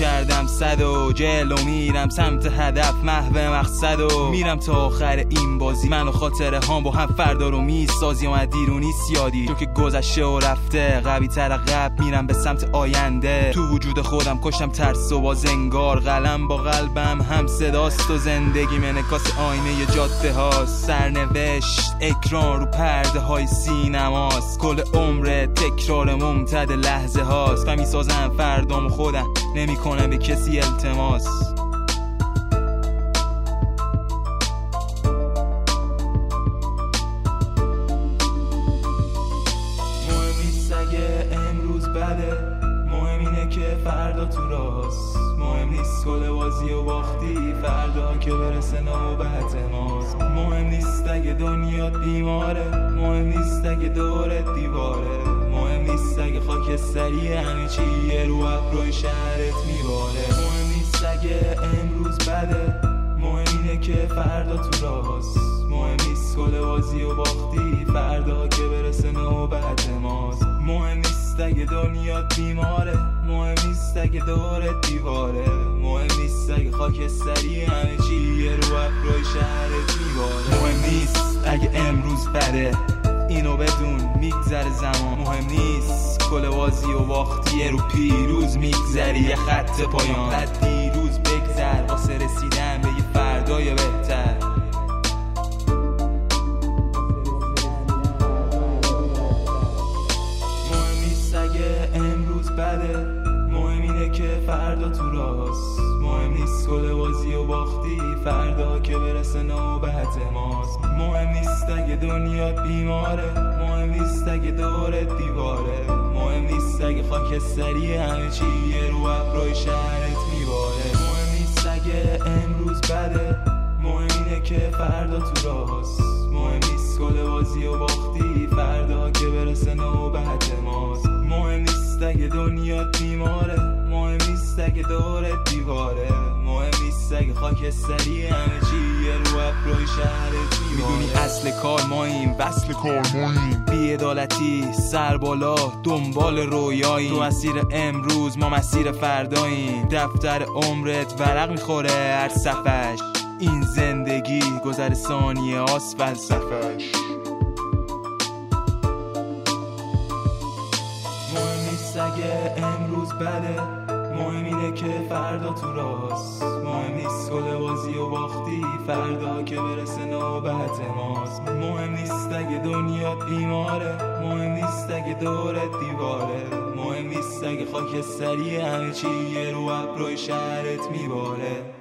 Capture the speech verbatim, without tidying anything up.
کردم صد و جلو میرم سمت هدف محو مقصد و میرم تا آخر این بازی. من و خاطره هم با هم فردا رو میسازی و دیرونی سیادی تو که گذشته و رفته قوی تر قبل میرم به سمت آینده. تو وجود خودم کشتم ترس و باز انگار قلم با قلبم هم صداست و زندگی منکاس آینه جاده هاست. سرنوشت اکران رو پرده های سینماست. کل عمر تکرار ممتد لحظه هاست و میسازم فردام خودم نمی کنم به کسی التماس. مهم نیست اگه امروز بده، مهم اینه که فردا تو راست. مهم نیست کل بازی و باختی فردا که برسه نوبت ماست. مهم نیست اگه دنیات بیماره، مهم نیست اگه دورت دیواره، مهم نیست اگه خاکستری همه چی یه رو ابروی شهرت میباره. مهم نیست اگه امروز بده، مهم اینه که فردا تو راست. مهم نیست کل بازی و باختی فردا که برسه نوبت ماست. مهم نیست اگه دنیات بیماره، مهم نیست اگه دورت دیواره، مهم نیست اگه خاکستری همه چی یه رو ابروی شهرت میباره. مهم نیست اگه امروز بده، اینو بدون میگذره زمان. مهم نیست کل بازی و باختی رو پیروز میگذری یه خط پایان. بعد دیروز بگذر واسه رسیدن به یه فردای بهتر. مهم نیست اگه امروز بده، مهم اینه که فردا تو راست. مهم نیست کل بازی و باختی فردا که برسه نوبت ماست. مهم نیست اگه دنیات بیماره، مهم نیست اگه دورت دیواره، مهم نیست اگه خاکستری همه چی یه رو ابروی شهرت میباره. مهم نیست اگه امروز بده، مهم اینه که فردا تو راست. مهم نیست کل بازی و باختی فردا که برسه نوبت ماست. مهم نیست اگه دنیات بیماره، مهم نیست اگه دورت دیواره، مهم نیست اگه خاکستری همه چی یه رو ابروی شهرت میباره. میدونی اصل کار ماییم، وصل کار ماییم، بی‌عدالتی سر بالا دنبال رویاییم. تو مسیر امروز ما مسیر فرداییم، دفتر عمرت ورق میخوره هر صفحش. این زندگی گذر ثانیه هاست فلسفه‌اش. مهم نیست اگه امروز بده، مهم اینه که فردا تو راست. مهم نیست کل بازی و باختی فردا که برسه نوبت ماست. مهم نیست اگه دنیات بیماره، مهم نیست اگه دورت دیواره، مهم نیست اگه خاکستری همه چی یه رو ابروی شهرت میباره.